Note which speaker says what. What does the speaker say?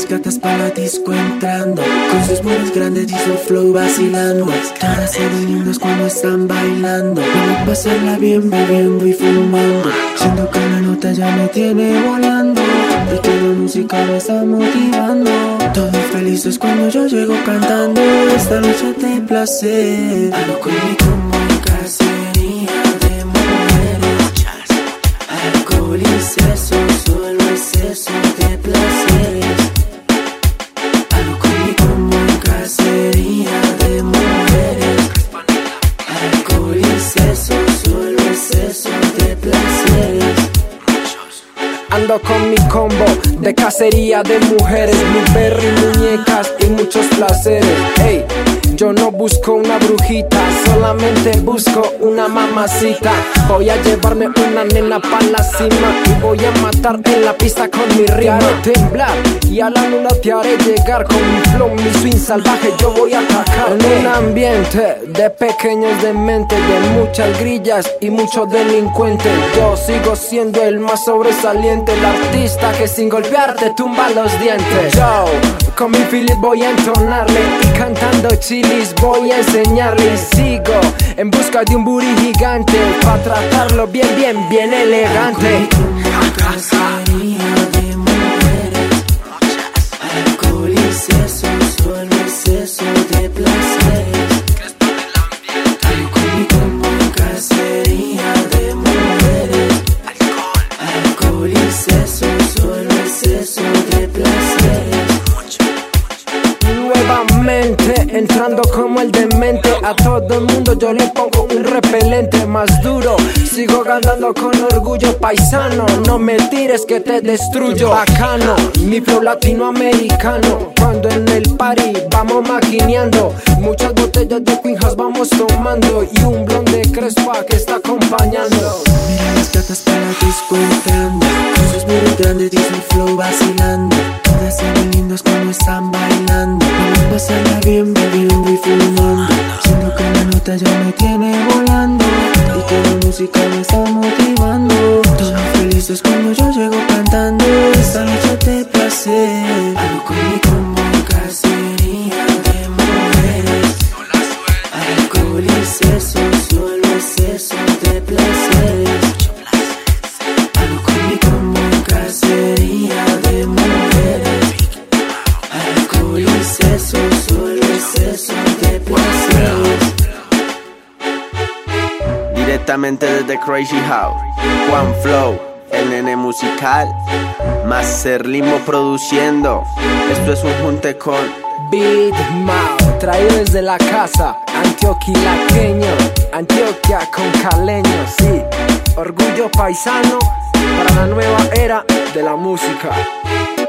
Speaker 1: las gatas para la disco entrando, con sus mujeres grandes y su flow vacilando. Todas se ven lindas cuando están bailando. Vamos a pasarla bien bebiendo y fumando. Siento que la nota ya me tiene volando y que la música me está motivando. Todos felices cuando yo llego cantando esta noche de placer. Algo conmigo como cacería de mujeres, alcohol y sexo, solo exceso de placeres. Algo conmigo como cacería de mujeres, alcohol y sexo, solo exceso de placeres.
Speaker 2: Ando con mi combo de cacería de mujeres, Blueberry, muñecas y muchos placeres. Ey, yo no busco una brujita, solamente busco una mamacita. Voy a llevarme una nena pa' la cima y voy a matar en la pista con mi rima. Te haré temblar y a la luna te haré llegar. Con mi flow, mi swing salvaje yo voy a atacar. En un ambiente de pequeños de mente, de muchas grillas y muchos delincuentes, yo sigo siendo el más sobresaliente, el artista que sin golpearte tumba los dientes. Yo con mi Philip voy a entonarle y cantando chilis voy a enseñarle. Y sigo en busca de un booty gigante pa' tratarlo bien, bien, bien elegante.
Speaker 1: Cacería de mujeres, alcohol y sexo, solo exceso de placeres. Algo como cacería de mujeres, alcohol y sexo, solo exceso de placeres.
Speaker 2: Nuevamente entrando como el demente, a todo el mundo yo le pongo un repelente más duro. Sigo ganando con orgullo paisano, no me tires que te destruyo. Bacano, mi flow latinoamericano, cuando en el party vamos maquineando. Muchas botellas de Queen House vamos tomando y un blonde de Crespa que está acompañando.
Speaker 1: Mira las gatas para la disco entrando, con sus mujeres grandes y su flow vacilando. Todas se ven lindas cuando están bailando. Vamos a pasarla bien bebiendo y fumando. Siento que la nota ya me tiene volando y que la música me está motivando. Todos felices cuando yo llego cantando esta noche de placer. Algo conmigo como cacería de mujeres, alcohol y sexo, solo exceso de placeres. Algo conmigo como cacería de mujeres, alcohol y sexo, solo exceso de placeres.
Speaker 3: Directamente desde Crazy House, Juan Flow, el nene musical, Master Limo produciendo. Esto es un junte con
Speaker 2: Beat Mao, traído desde la casa, antioquilaqueño, Antioquia con caleño, sí. Orgullo paisano para la nueva era de la música.